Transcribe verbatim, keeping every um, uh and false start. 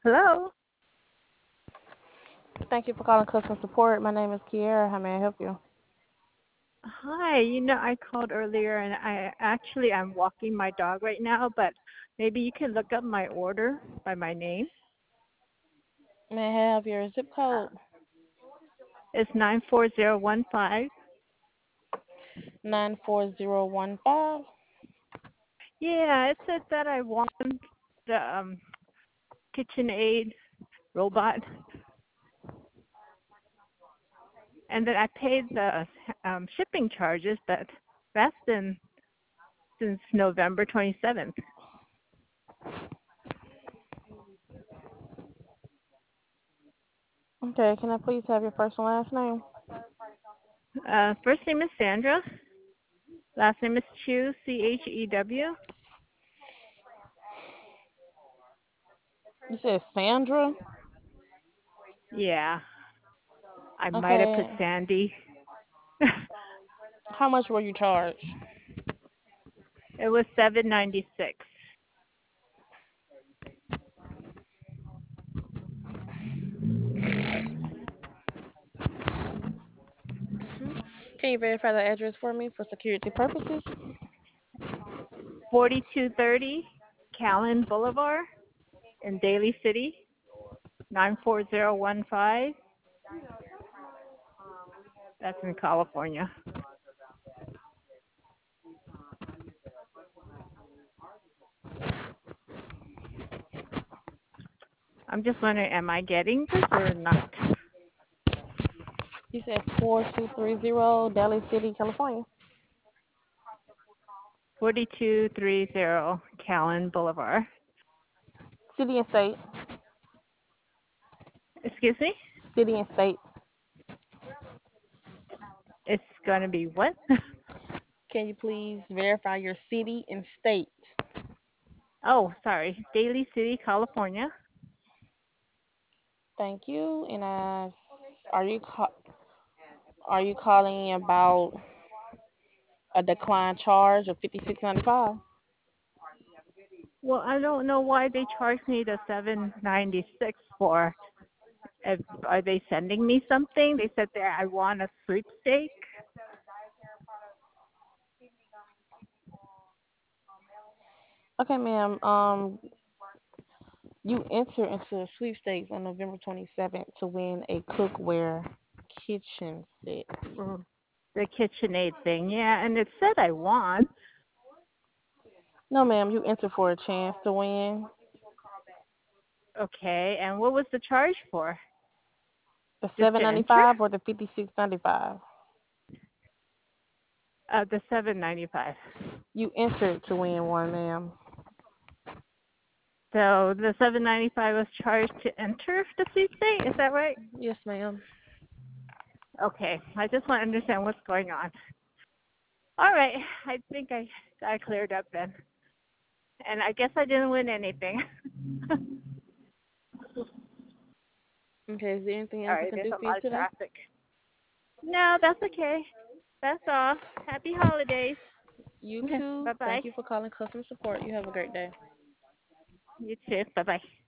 Hello. Thank you for calling customer support. My name is Kiera. How may I help you? Hi. You know, I called earlier and I actually I'm walking my dog right now, but maybe you can look up my order by my name. May I have your zip code? It's nine four zero one five. nine four zero one five. Yeah, it said that I want the um KitchenAid robot and that I paid the um shipping charges, but that's been since November twenty-seventh. Okay, can I please have your first and last name? Uh first name is Sandra, last name is Chew, C H E W. You said Sandra? Yeah. I might have put Okay. Sandy. How much were you charged? It was seven ninety six. Can you verify the address for me for security purposes? Forty two thirty Callan Boulevard in Daly City, nine four zero one five. That's in California. I'm just wondering, am I getting this or not? You said four two three zero Daly City, California. Forty two thirty Callan Boulevard. City and state. Excuse me? City and state. It's gonna be what? Can you please verify your city and state? Oh, sorry. Daly City, California. Thank you. And uh, are you ca- are you calling about a decline charge of fifty six ninety five? Well, I don't know why they charged me the seven ninety six for. If, are they sending me something? They said that I won a sweepstake. Okay, ma'am. Um, you enter into a sweepstakes on November twenty seventh to win a cookware kitchen set. Mm, the KitchenAid thing, yeah, and it said I won. No, ma'am. You enter for a chance to win Okay, and what was the charge for? the Just seven to ninety enter? five or the fifty six ninety five. Uh, the seven ninety five. You entered to win one, ma'am. So the seven ninety five was charged to enter the sweepstake. Is that right? Yes, ma'am. Okay, I just want to understand what's going on. All right, I think I got cleared up then, and I guess I didn't win anything. Okay. Is there anything All else I right, can there's do a for you lot of today? traffic. No, that's okay. That's all. Happy holidays. You too. Bye bye. Thank you for calling customer support. You have a great day. You too. Bye bye.